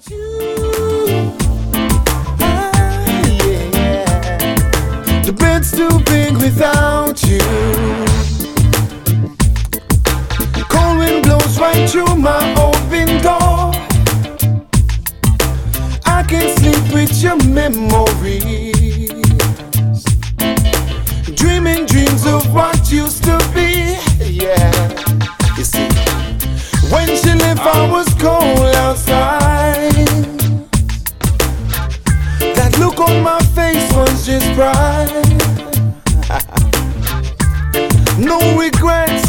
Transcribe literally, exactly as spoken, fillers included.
You, ah, yeah. The bed's too big without you. Cold wind blows right through my open door. I can't sleep with your memories, dreaming dreams of what used to be. Yeah, you see, when she left I was cold outside. That look on my face was just pride. No regrets,